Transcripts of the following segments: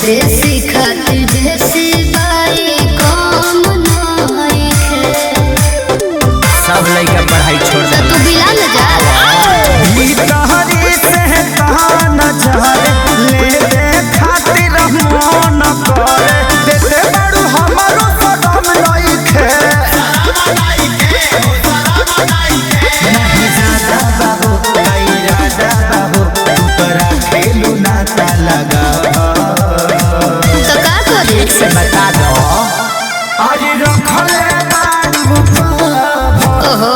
देसी खातिर देसी बाई कम नहीं है। सब लइका पढ़ाई छोड़ दे तू बिला न जा ई तहरी से कहां न जाए ले दे खातिर मन करे देते बड़ू हमरो सदम लइके नहीं ज्यादा बाबू इरादा बाबू तोरा खेलू ना ता लगा तो का करे से बता दो अरे रखले बाबू ओहो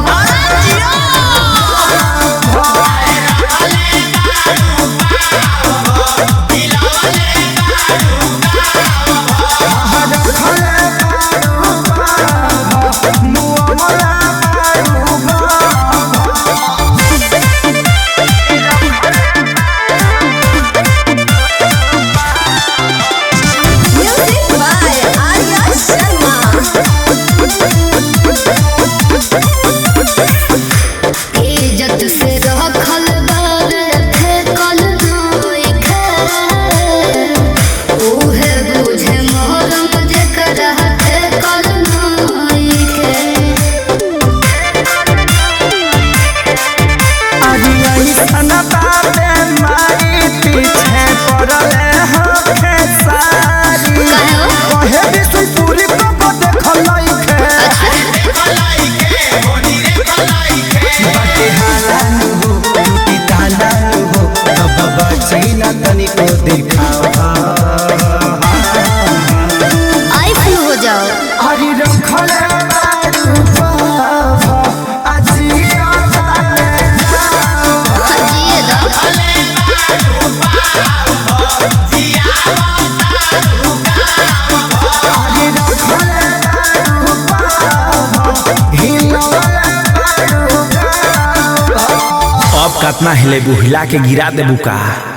इज्जत से रखल बार फेकल नहीं खे ओहे बुझे मोहरम जेकरा फेकल नहीं खे। ऐसन बाबे मारी पीछे पड़ले होखे सारी कहे बिशुनपुरी को देखल लइके बाटे हालान हो टूटी तालान हो अब बचैना तनिको दिखावा आई फ्लू हो जाओ हरि रखले बारू बाबा अजिया जिए दो अब कतना हिले बुहिला के गिरा देबू का।